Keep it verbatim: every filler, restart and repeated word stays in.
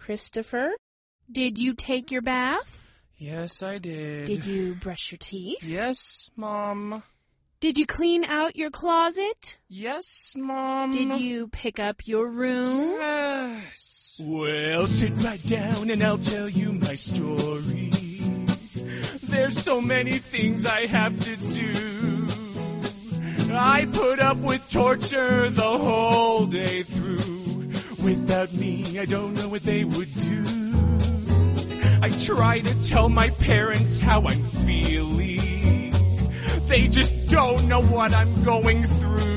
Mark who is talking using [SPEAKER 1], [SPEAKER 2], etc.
[SPEAKER 1] Christopher. Did you take your bath?
[SPEAKER 2] Yes, I did.
[SPEAKER 1] Did you brush your teeth?
[SPEAKER 2] Yes, Mom.
[SPEAKER 1] Did you clean out your closet?
[SPEAKER 2] Yes, Mom.
[SPEAKER 1] Did you pick up your room?
[SPEAKER 2] Yes. Well, sit right down and I'll tell you my story. There's so many things I have to do. I put up with torture the whole day through. Without me, I don't know what they would do. I try to tell my parents how I'm feeling. They just don't know what I'm going through.